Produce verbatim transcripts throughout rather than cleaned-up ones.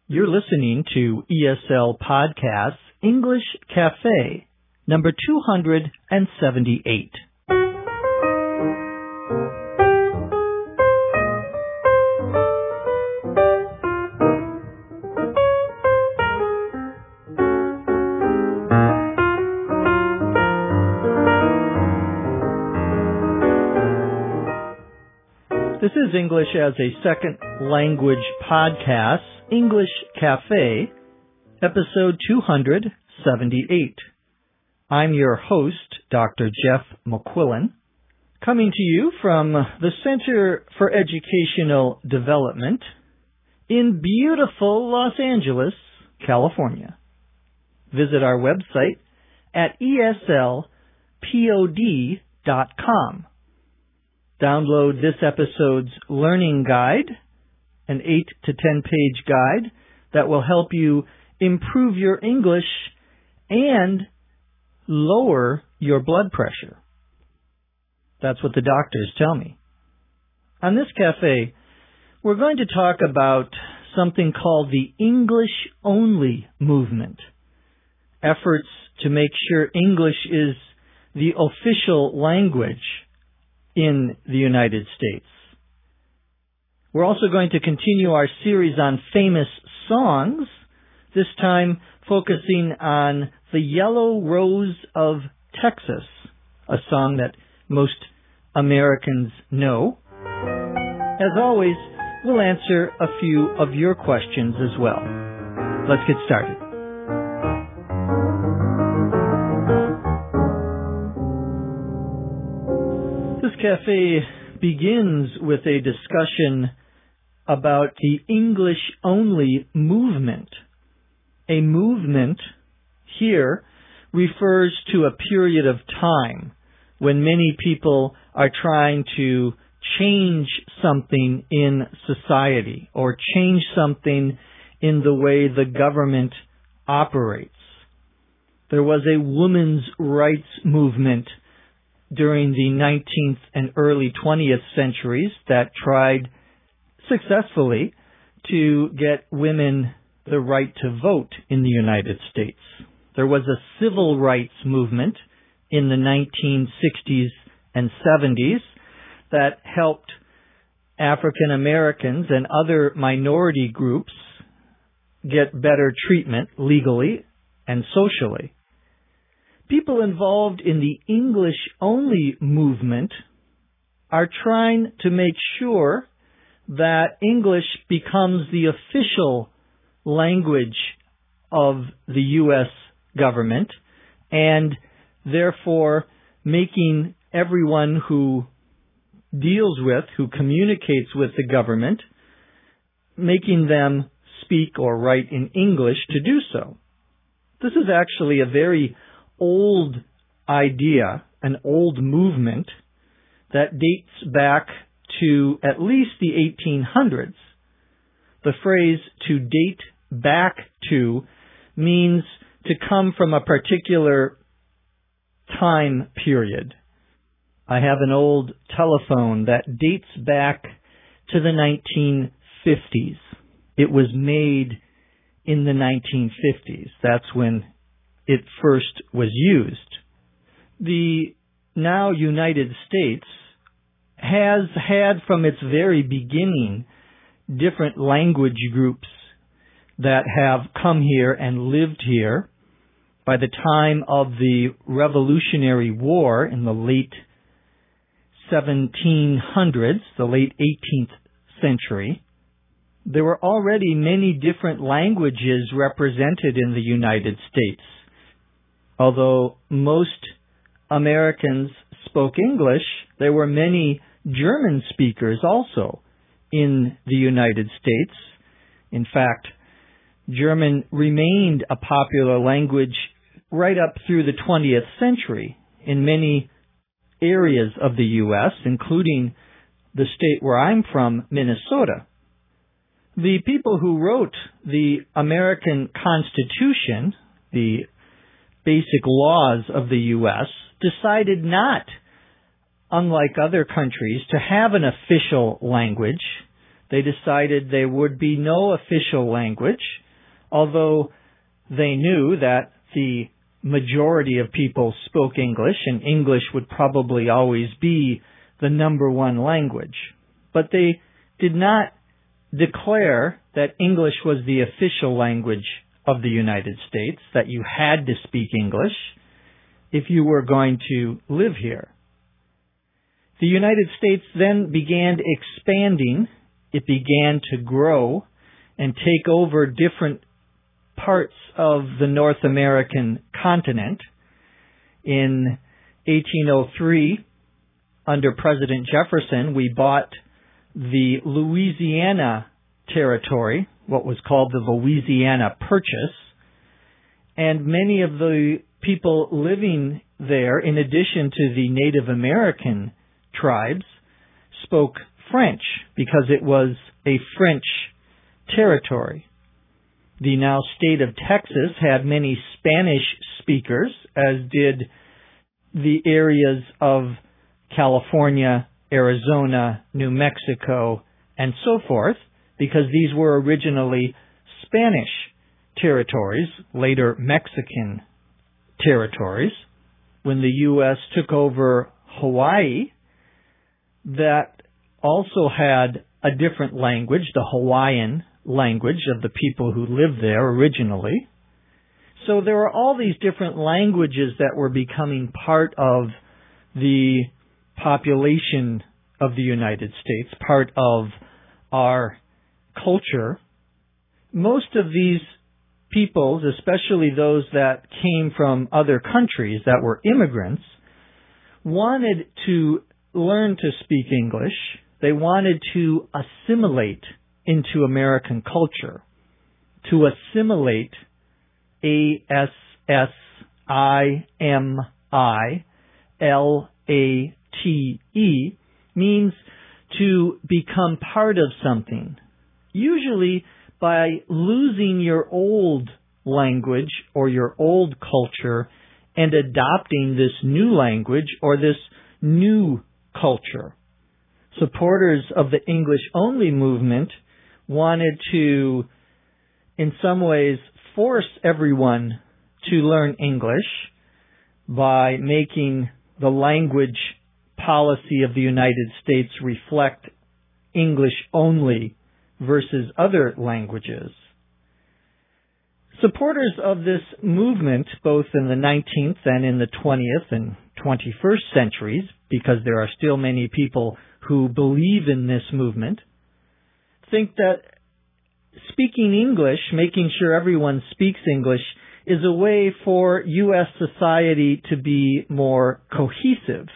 You're listening to E S L Podcasts English Cafe, number two hundred seventy-eight. This is English as a Second Language Podcast, English Cafe, episode two hundred seventy-eight. I'm your host, Doctor Jeff McQuillan, coming to you from the Center for Educational Development in beautiful Los Angeles, California. Visit our website at E S L pod dot com. Download this episode's learning guide, an eight to ten page guide that will help you improve your English and lower your blood pressure. That's what the doctors tell me. On this cafe, we're going to talk about something called the English-only movement. Efforts to make sure English is the official language in the United States. We're also going to continue our series on famous songs, this time focusing on The Yellow Rose of Texas, a song that most Americans know. As always, we'll answer a few of your questions as well. Let's get started. This cafe begins with a discussion about the English-only movement. A movement here refers to a period of time when many people are trying to change something in society or change something in the way the government operates. There was a women's rights movement during the nineteenth and early twentieth centuries that tried successfully to get women the right to vote in the United States. There was a civil rights movement in the nineteen sixties and seventies that helped African Americans and other minority groups get better treatment legally and socially. People involved in the English-only movement are trying to make sure that English becomes the official language of the U S government and therefore making everyone who deals with, who communicates with the government, making them speak or write in English to do so. This is actually a very old idea, an old movement that dates back to at least the eighteen hundreds. The phrase to date back to means to come from a particular time period. I have an old telephone that dates back to the nineteen fifties. It was made in the nineteen fifties. That's when it first was used. The now United States has had from its very beginning different language groups that have come here and lived here. By the time of the Revolutionary War in the late seventeen hundreds, the late eighteenth century, there were already many different languages represented in the United States. Although most Americans spoke English, there were many German speakers also in the United States. In fact, German remained a popular language right up through the twentieth century in many areas of the U S, including the state where I'm from, Minnesota. The people who wrote the American Constitution, the basic laws of the U S, decided not, unlike other countries, to have an official language. they decided there would be no official language, although they knew that the majority of people spoke English, and English would probably always be the number one language. But they did not declare that English was the official language of the United States, that you had to speak English if you were going to live here. The United States then began expanding. It began to grow and take over different parts of the North American continent. In eighteen oh three, under President Jefferson, we bought the Louisiana Territory, what was called the Louisiana Purchase, and many of the people living there, in addition to the Native American tribes, spoke French because it was a French territory. The now state of Texas had many Spanish speakers, as did the areas of California, Arizona, New Mexico, and so forth, because these were originally Spanish territories, later Mexican territories. When the U S took over Hawaii, that also had a different language, the Hawaiian language of the people who lived there originally. So there were all these different languages that were becoming part of the population of the United States, part of our culture. Most of these peoples, especially those that came from other countries that were immigrants, wanted to learn to speak English. They wanted to assimilate into American culture. To assimilate, A S S I M I L A T E, means to become part of something, usually by losing your old language or your old culture and adopting this new language or this new culture. Supporters of the English-only movement wanted to, in some ways, force everyone to learn English by making the language policy of the United States reflect English only versus other languages. Supporters of this movement, both in the nineteenth and in the twentieth and twenty-first centuries, because there are still many people who believe in this movement, think that speaking English, making sure everyone speaks English, is a way for U S society to be more cohesive.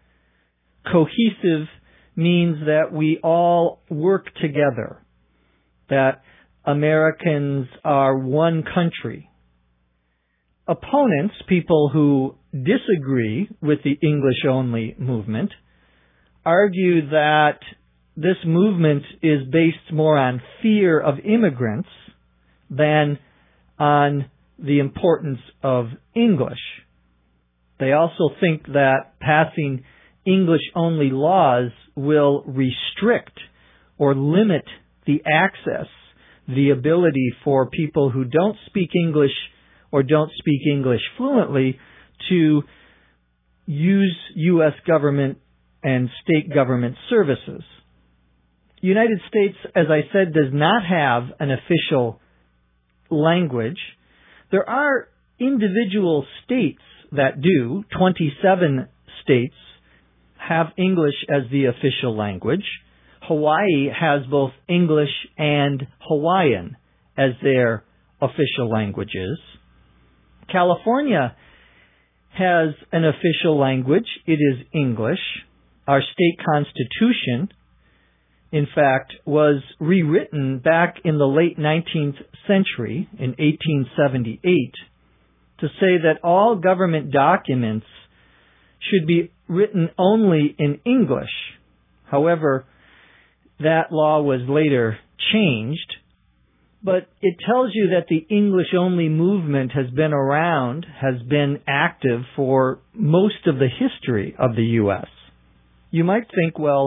Cohesive means that we all work together, that Americans are one country. Opponents, people who disagree with the English-only movement, argue that this movement is based more on fear of immigrants than on the importance of English. They also think that passing English-only laws will restrict or limit the access, the ability for people who don't speak English or don't speak English fluently to use U S government and state government services. The United States, as I said, does not have an official language. There are individual states that do. twenty-seven states have English as the official language. Hawaii has both English and Hawaiian as their official languages. California has an official language. It is English. Our state constitution, in fact, was rewritten back in the late nineteenth century, in eighteen seventy-eight, to say that all government documents should be written only in English. However, that law was later changed, but it tells you that the English-only movement has been around, has been active for most of the history of the U S. You might think, well,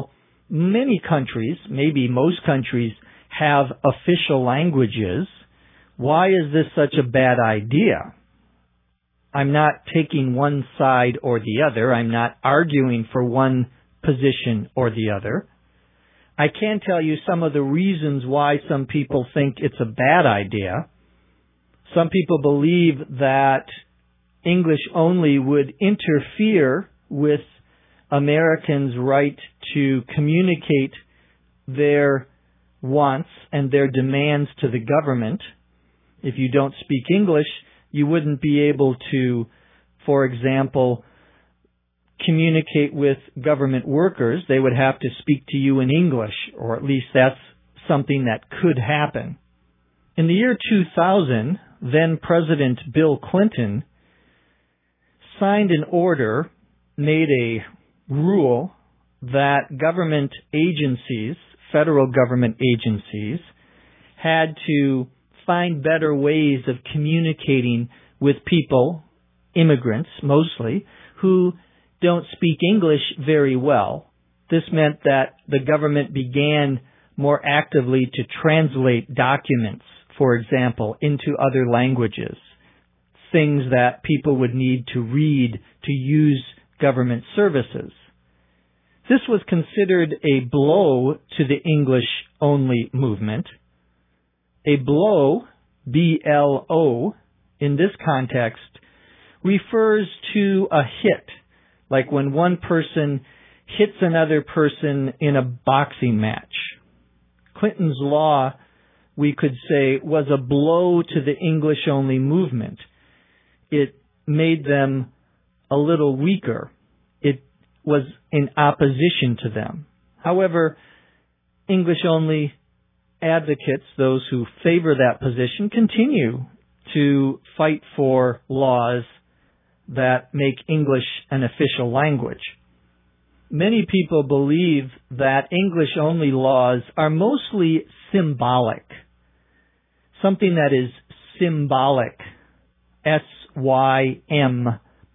many countries, maybe most countries, have official languages. Why is this such a bad idea? I'm not taking one side or the other. I'm not arguing for one position or the other. I can tell you some of the reasons why some people think it's a bad idea. Some people believe that English only would interfere with Americans' right to communicate their wants and their demands to the government. If you don't speak English, you wouldn't be able to, for example, communicate with government workers. They would have to speak to you in English, or at least that's something that could happen. In the year two thousand, then President Bill Clinton signed an order, made a rule that government agencies, federal government agencies, had to find better ways of communicating with people, immigrants mostly, who don't speak English very well. This meant that the government began more actively to translate documents, for example, into other languages, things that people would need to read to use government services. This was considered a blow to the English-only movement. A blow, B L O, in this context, refers to a hit, like when one person hits another person in a boxing match. Clinton's law, we could say, was a blow to the English-only movement. It made them a little weaker. It was in opposition to them. However, English-only advocates, those who favor that position, continue to fight for laws that make English an official language. Many people believe that English-only laws are mostly symbolic. Something that is symbolic, S Y M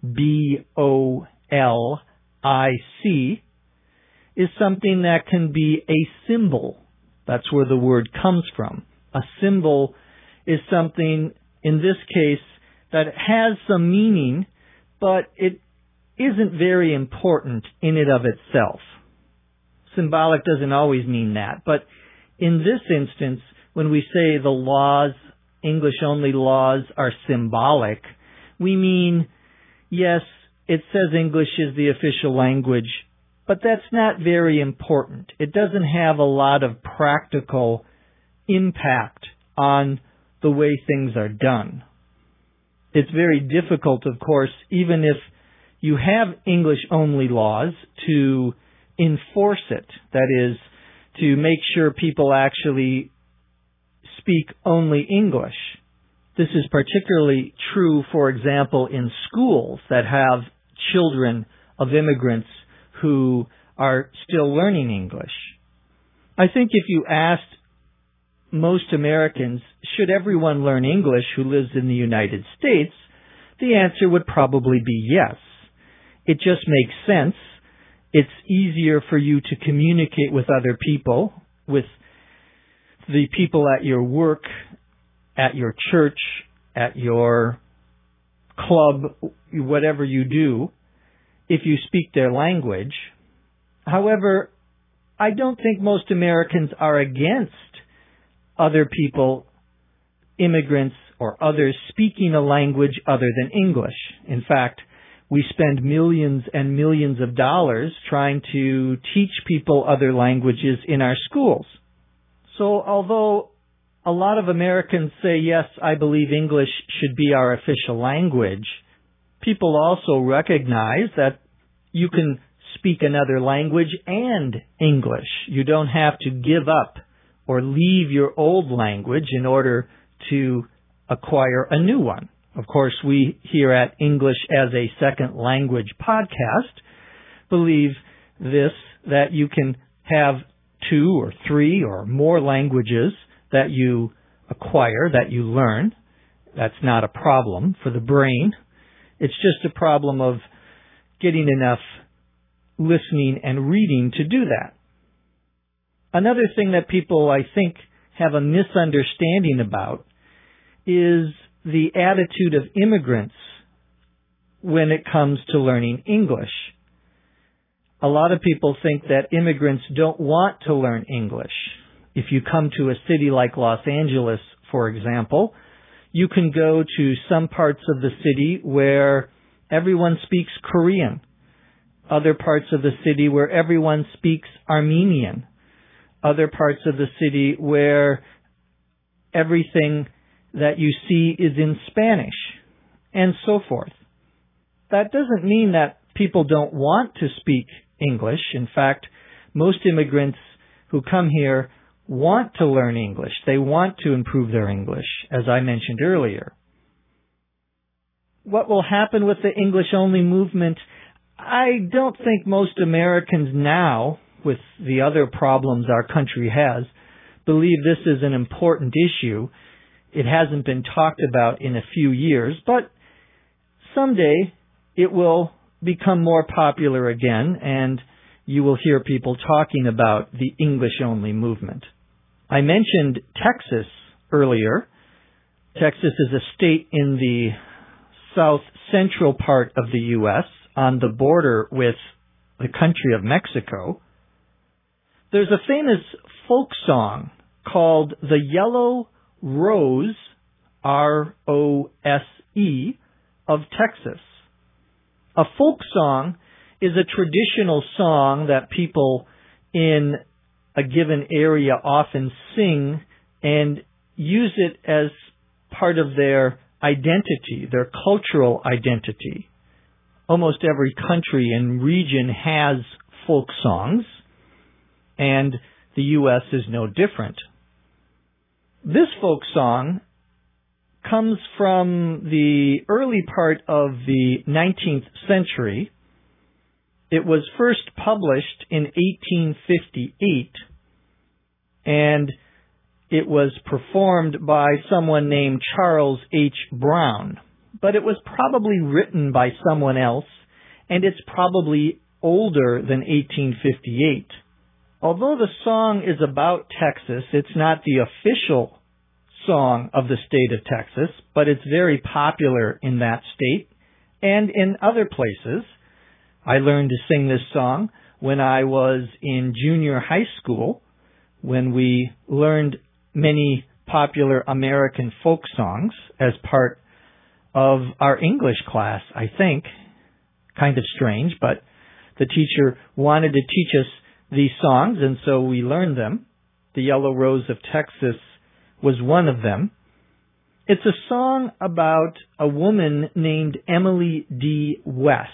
B O L I C, is something that can be a symbol. That's where the word comes from. A symbol is something, in this case, that has some meaning, but it isn't very important in and of itself. Symbolic doesn't always mean that, but in this instance, when we say the laws, English-only laws, are symbolic, we mean, yes, it says English is the official language, but that's not very important. It doesn't have a lot of practical impact on the way things are done. It's very difficult, of course, even if you have English-only laws, to enforce it. That is, to make sure people actually speak only English. This is particularly true, for example, in schools that have children of immigrants who are still learning English. I think if you asked most Americans, should everyone learn English who lives in the United States, the answer would probably be yes. It just makes sense. It's easier for you to communicate with other people, with the people at your work, at your church, at your club, whatever you do, if you speak their language. However, I don't think most Americans are against other people, immigrants or others, speaking a language other than English. In fact, we spend millions and millions of dollars trying to teach people other languages in our schools. So although a lot of Americans say, yes, I believe English should be our official language, people also recognize that you can speak another language and English. You don't have to give up or leave your old language in order to acquire a new one. Of course, we here at English as a Second Language podcast believe this, that you can have two or three or more languages that you acquire, that you learn. That's not a problem for the brain. It's just a problem of getting enough listening and reading to do that. Another thing that people, I think, have a misunderstanding about is the attitude of immigrants when it comes to learning English. A lot of people think that immigrants don't want to learn English. If you come to a city like Los Angeles, for example, you can go to some parts of the city where everyone speaks Korean, other parts of the city where everyone speaks Armenian, other parts of the city where everything that you see is in Spanish, and so forth. That doesn't mean that people don't want to speak English. In fact, most immigrants who come here want to learn English. They want to improve their English, as I mentioned earlier. What will happen with the English-only movement? I don't think most Americans now, with the other problems our country has, believe this is an important issue. It hasn't been talked about in a few years, but someday it will become more popular again, and you will hear people talking about the English-only movement. I mentioned Texas earlier. Texas is a state in the south central part of the U S on the border with the country of Mexico. There's a famous folk song called The Yellow Rose, R O S E, of Texas. A folk song is a traditional song that people in a given area often sing and use it as part of their identity, their cultural identity. Almost every country and region has folk songs, and the U S is no different. This folk song comes from the early part of the nineteenth century. It was first published in eighteen fifty-eight, and it was performed by someone named Charles H. Brown. But it was probably written by someone else, and it's probably older than eighteen fifty-eight. Although the song is about Texas, it's not the official song of the state of Texas, but it's very popular in that state and in other places. I learned to sing this song when I was in junior high school, when we learned many popular American folk songs as part of our English class, I think. Kind of strange, but the teacher wanted to teach us these songs, and so we learned them. The Yellow Rose of Texas was one of them. It's a song about a woman named Emily D. West.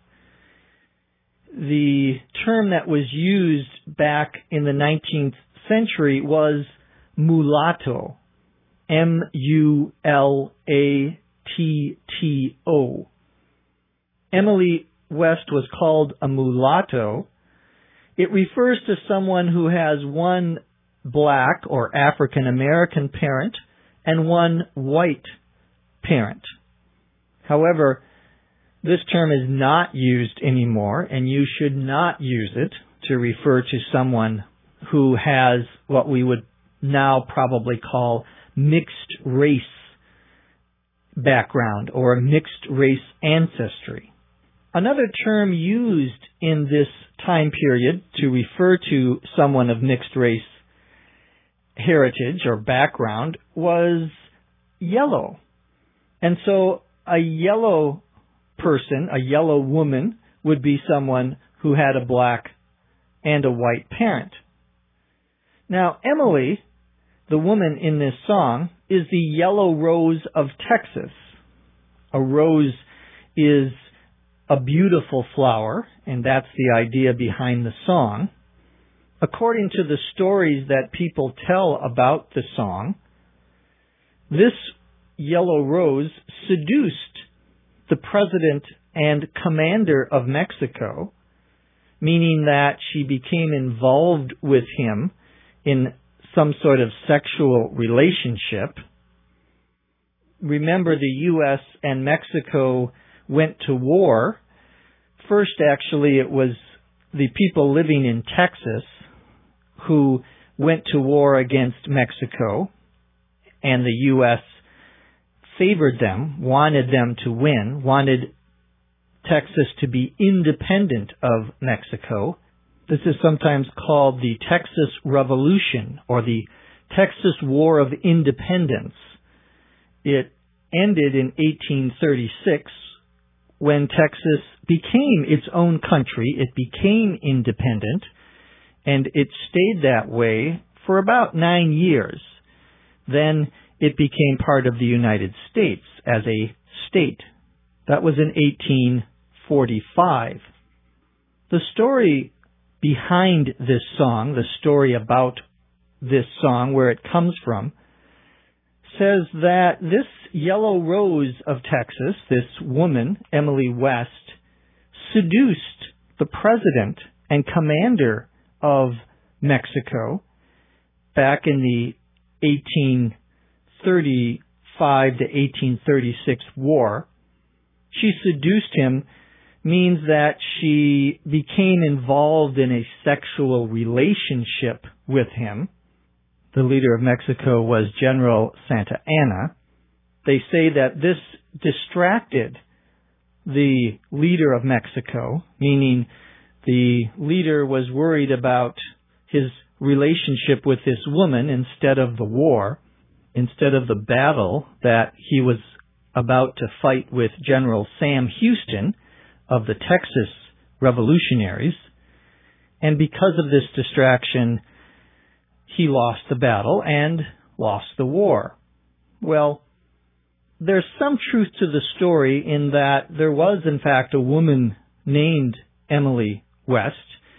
The term that was used back in the nineteenth century was mulatto. M U L A T T O. Emily West was called a mulatto. It refers to someone who has one black or African American parent and one white parent. However, this term is not used anymore, and you should not use it to refer to someone who has what we would now probably call mixed race background or a mixed race ancestry. Another term used in this time period to refer to someone of mixed race heritage or background was yellow. And so a yellow person, a yellow woman, would be someone who had a black and a white parent. Now, Emily, the woman in this song, is the Yellow Rose of Texas. A rose is a beautiful flower, and that's the idea behind the song. According to the stories that people tell about the song, this yellow rose seduced the president and commander of Mexico, meaning that she became involved with him in some sort of sexual relationship. Remember, the U S and Mexico went to war. First, actually, it was the people living in Texas who went to war against Mexico, and the U S favored them, wanted them to win, wanted Texas to be independent of Mexico. This is sometimes called the Texas Revolution or the Texas War of Independence. It ended in eighteen thirty-six when Texas became its own country. It became independent, and it stayed that way for about nine years. Then it became part of the United States as a state. That was in eighteen forty-five. The story behind this song, the story about this song, where it comes from, says that this yellow rose of Texas, this woman, Emily West, seduced the president and commander of Mexico back in the eighteen thirty-five to eighteen thirty-six war. She seduced him means that she became involved in a sexual relationship with him. The leader of Mexico was General Santa Anna. They say that this distracted the leader of Mexico, meaning the leader was worried about his relationship with this woman instead of the war, instead of the battle that he was about to fight with General Sam Houston of the Texas Revolutionaries. And because of this distraction, he lost the battle and lost the war. Well, there's some truth to the story in that there was, in fact, a woman named Emily West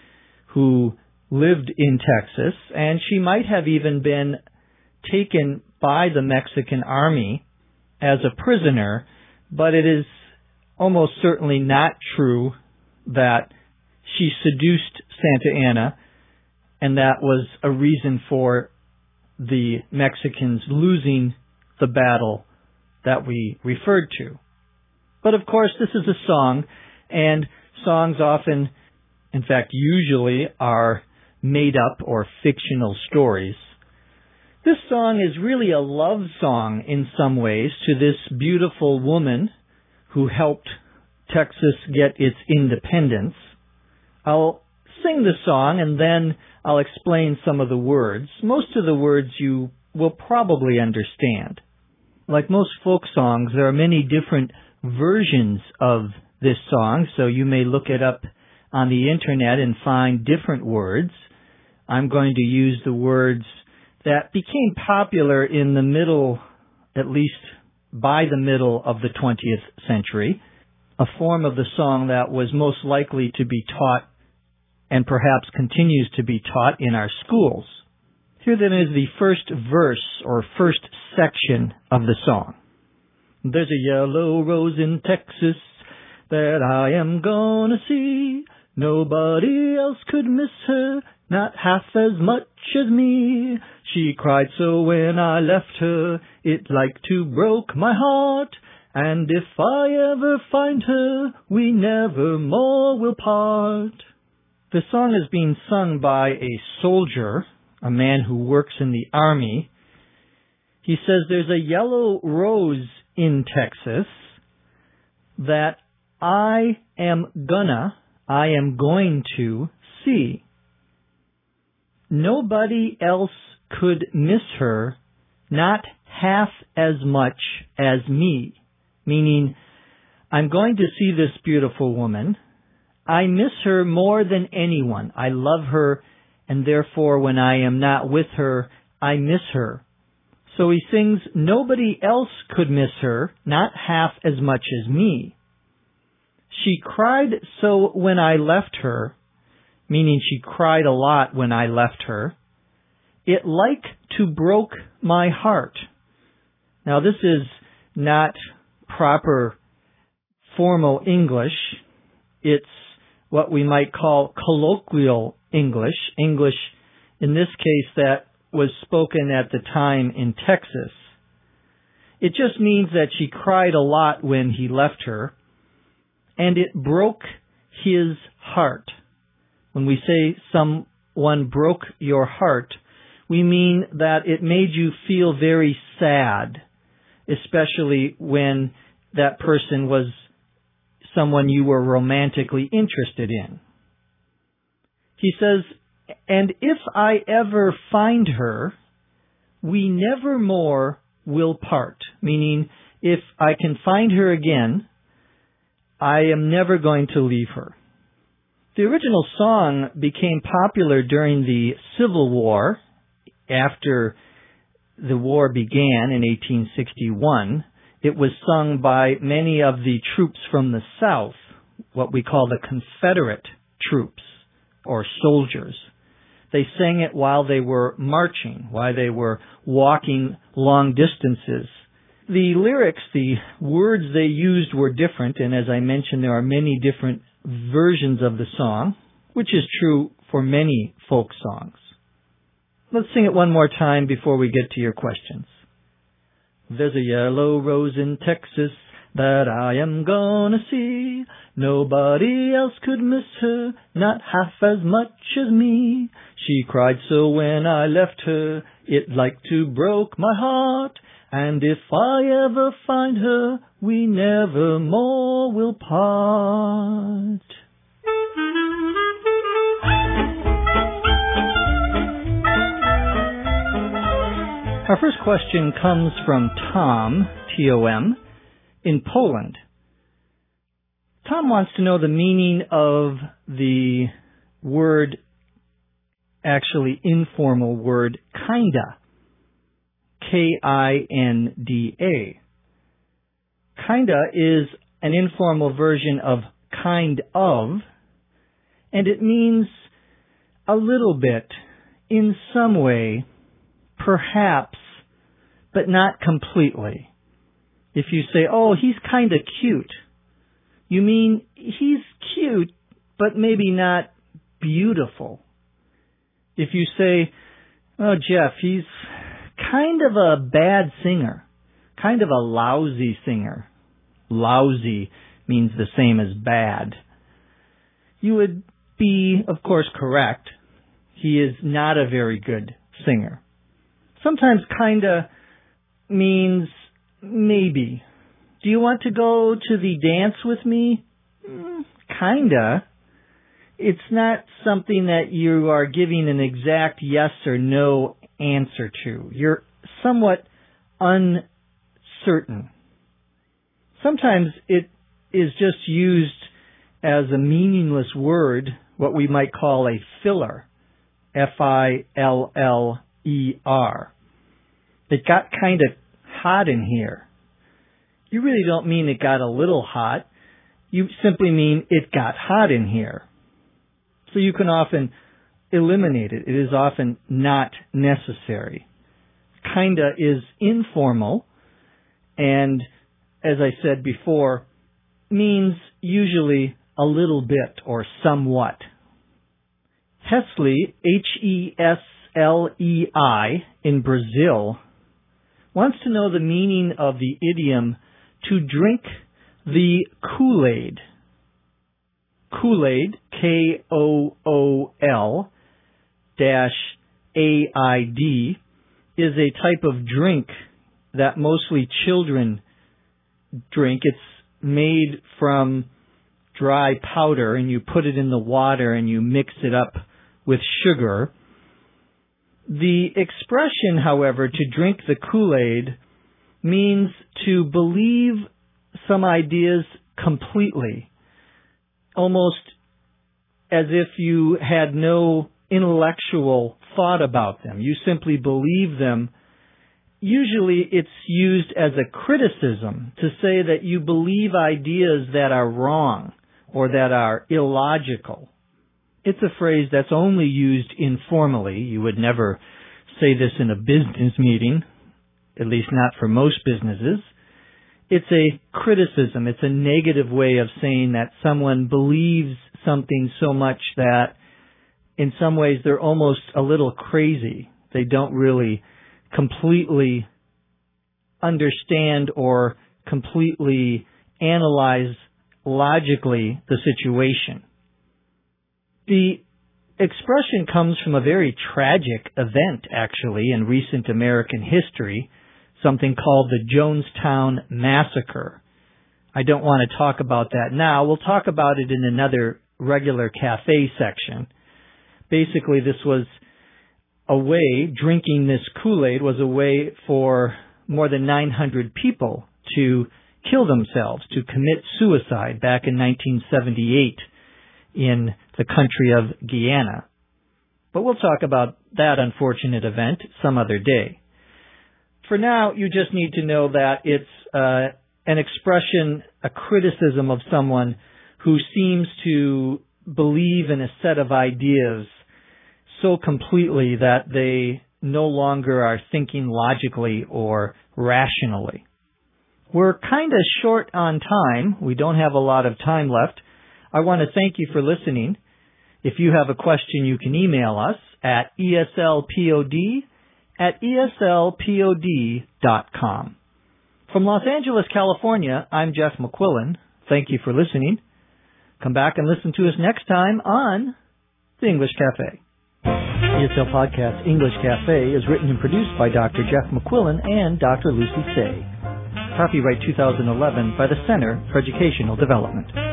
who lived in Texas, and she might have even been taken by the Mexican army as a prisoner, but it is almost certainly not true that she seduced Santa Anna, and that was a reason for the Mexicans losing the battle that we referred to. But of course, this is a song, and songs often, in fact usually, are made up or fictional stories. This song is really a love song in some ways to this beautiful woman who helped Texas get its independence. I'll sing the song and then I'll explain some of the words. Most of the words you will probably understand. Like most folk songs, there are many different versions of this song, so you may look it up on the internet and find different words. I'm going to use the words that became popular in the middle, at least by the middle of the twentieth century, a form of the song that was most likely to be taught and perhaps continues to be taught in our schools. Here then is the first verse or first section of the song. There's a yellow rose in Texas that I am gonna see. Nobody else could miss her, not half as much as me. She cried so when I left her, it like to broke my heart. And if I ever find her, we never more will part. The song is being sung by a soldier, a man who works in the army. He says there's a yellow rose in Texas that I am gonna, I am going to see. Nobody else could miss her, not half as much as me. Meaning, I'm going to see this beautiful woman. I miss her more than anyone. I love her, and therefore when I am not with her, I miss her. So he sings, nobody else could miss her, not half as much as me. She cried so when I left her, meaning she cried a lot when I left her. It like to broke my heart. Now this is not proper formal English. It's what we might call colloquial English, English in this case that was spoken at the time in Texas. It just means that she cried a lot when he left her, and it broke his heart. When we say someone broke your heart, we mean that it made you feel very sad, especially when that person was someone you were romantically interested in. He says, and if I ever find her, we never more will part. Meaning, if I can find her again, I am never going to leave her. The original song became popular during the Civil War. After the war began in eighteen sixty-one, it was sung by many of the troops from the South, what we call the Confederate troops or soldiers. They sang it while they were marching, while they were walking long distances. The lyrics, the words they used were different, and as I mentioned, there are many different versions of the song, which is true for many folk songs. Let's sing it one more time before we get to your questions. There's a yellow rose in Texas that I am gonna see. Nobody else could miss her, not half as much as me. She cried so when I left her, it like to broke my heart. And if I ever find her, we never more will part. Our first question comes from Tom, T O M, in Poland. Tom wants to know the meaning of the word, actually informal word, kinda. K I N D A. Kinda is an informal version of kind of, and it means a little bit, in some way, perhaps, but not completely. If you say, oh, he's kind of cute, you mean he's cute, but maybe not beautiful. If you say, oh, Jeff, he's kind of a bad singer, kind of a lousy singer. Lousy means the same as bad. You would be, of course, correct. He is not a very good singer. Sometimes kinda means maybe. Do you want to go to the dance with me? Mm, kinda. It's not something that you are giving an exact yes or no answer to. You're somewhat uncertain. Sometimes it is just used as a meaningless word, what we might call a filler. F I L L E R. It got kind of hot in here. You really don't mean it got a little hot. You simply mean it got hot in here. So you can often eliminate it. It is often not necessary. Kinda is informal, and as I said before, means usually a little bit or somewhat. Hesley, H E S L E I, in Brazil, wants to know the meaning of the idiom to drink the Kool-Aid. Kool-Aid, K O O L dash A I D, is a type of drink that mostly children drink. It's made from dry powder, and you put it in the water and you mix it up with sugar. The expression, however, to drink the Kool-Aid means to believe some ideas completely, almost as if you had no intellectual thought about them. You simply believe them. Usually it's used as a criticism to say that you believe ideas that are wrong or that are illogical. It's a phrase that's only used informally. You would never say this in a business meeting, at least not for most businesses. It's a criticism. It's a negative way of saying that someone believes something so much that in some ways they're almost a little crazy. They don't really completely understand or completely analyze logically the situation. The expression comes from a very tragic event, actually, in recent American history, something called the Jonestown Massacre. I don't want to talk about that now. We'll talk about it in another regular cafe section. Basically, this was a way, drinking this Kool-Aid was a way for more than nine hundred people to kill themselves, to commit suicide back in nineteen seventy-eight in the country of Guyana. But we'll talk about that unfortunate event some other day. For now, you just need to know that it's uh, an expression, a criticism of someone who seems to believe in a set of ideas so completely that they no longer are thinking logically or rationally. We're kind of short on time. We don't have a lot of time left. I want to thank you for listening. If you have a question, you can email us at eslpod at eslpod dot com. From Los Angeles, California, I'm Jeff McQuillan. Thank you for listening. Come back and listen to us next time on The English Cafe. E S L Podcast English Cafe is written and produced by Doctor Jeff McQuillan and Doctor Lucy Say. Copyright two thousand eleven by the Center for Educational Development.